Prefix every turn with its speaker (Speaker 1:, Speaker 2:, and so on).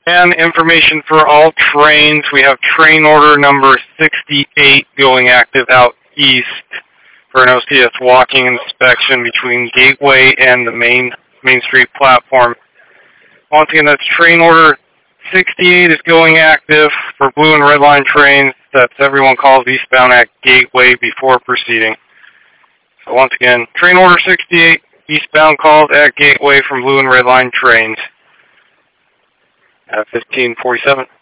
Speaker 1: And information for all trains. We have train order number 68 going active out east for an OCS walking inspection between Gateway and the Main Street platform. Once again, that's train order 68 is going active for blue and red line trains. That's everyone calls eastbound at Gateway before proceeding. So once again, train order 68, eastbound calls at Gateway from blue and red line trains at 1547.